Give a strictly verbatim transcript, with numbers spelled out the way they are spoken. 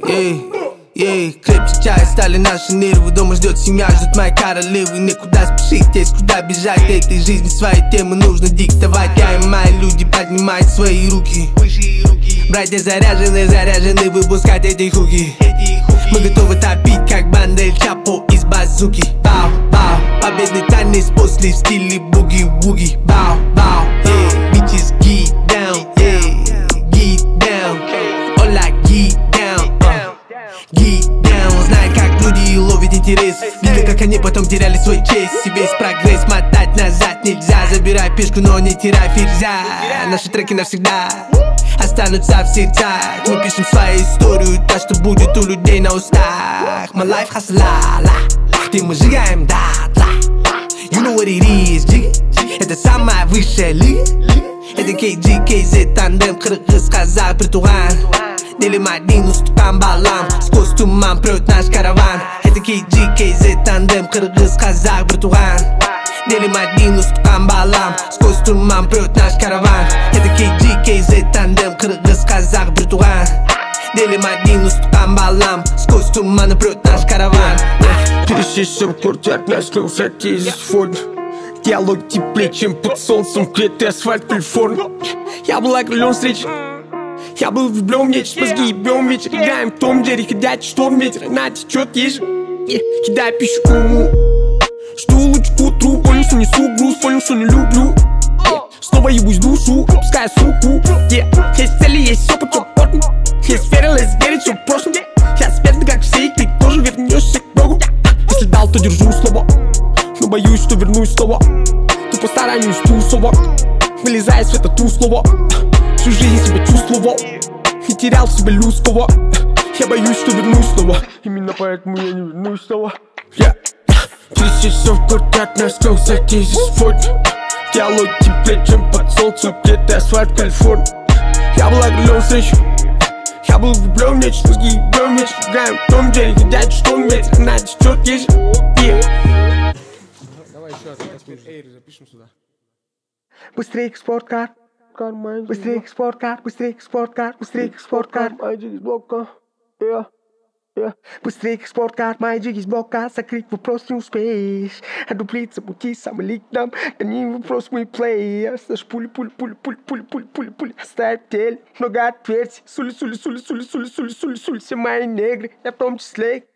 Ей, ей, крепче чай, стали наши нервы. Дома ждет семья, ждет моя королевы. Некуда спешить, есть куда бежать. Этой жизни свои темы нужно диктовать. Я и мои люди поднимают свои руки. Братья заряжены, заряжены выпускать эти хуки. Мы готовы топить, как банда Эль Чапо из базуки. Бау, бау, победный танец после в стиле буги-вуги. Бау, бау, yeah, bitches get down, yeah, get down. All I get down, uh, get down. Знаю, как люди ловят интерес. Видно, как они потом теряли свой честь. И весь прогресс мотать назад нельзя. Забирай пешку, но не теряй ферзя. Наши треки навсегда останутся в сердцах. Мы пишем свою историю, так что будет у людей на устах. My life хасла, где мы сжигаем дотла. You know what it is, джиги. Это самая высшая лига. Это кей джи, кей зет, тандем, кыргыз, казах, притуган. Делим один, уступаем балам. Сквозь туман прет наш караван. Это кей джи, кей зет, тандем, кыргыз, казах, притуган. Делим один, уступаем балам. Сквозь туман прет наш караван. Это кей джи, кей зет, тандем, кыргыз, казах, притуган. Делим один, уступаем балам. Сквозь туман прет наш караван. Пересечься в крутят нас, слушать из фон. Диалог теплее, чем под солнцем, клетый асфальт, Калифорния. Я был окрылен встречи. Я был влюблен в нечто, мозги ебем вечер. Играем в Том Джерри, ходячий шторм, ветер. Она течет ежи, кидай пищу уму. Жду луч к утру, понял, что несу груз, понял, что не люблю. Снова ебусь душу, отпускаю суку. Есть цели, есть опыт, что потом. Есть вера, let's get it, что в прошлом. Я смертный, как все, и ты тоже вернешься к Богу. Если дал, то держу слово, но боюсь, что вернусь снова. То постараюсь тусово, вылезая из света тусклого. Всю жизнь себя чувствовал и терял в себе людского. Я боюсь, что вернусь снова. Именно поэтому я не вернусь снова. Yeah. Пересечься в крутят нас, клоусать из фон. Диалог теплее, чем под солнцем, где-то асфальт, Калифорния. Я был окрылен встречу. Я был влюблен в нечто, мозги ебем вечер. Играем в Том Джерри, ходячий шторм, ветер. Она течет ежи. Давай еще раз, Эйр запишем сюда. Быстрее к спорткар. Быстрее к спорткар, быстрее к спорткар, быстрее к спорткар. Майджик из блока. Yeah. Yeah. Быстрее к спорткар, майджик из блока. Закрыть вопрос не успеешь. Одуплиться пути самый лик нам. Гони вопрос мы плей. Оставь пули, пули, пули, пули, пули, пули, пули, пули. Оставь тель, много отверстий. Сули, сули, сули, сули, сули, сули, сули, сули. Все мои негры, я в том числе.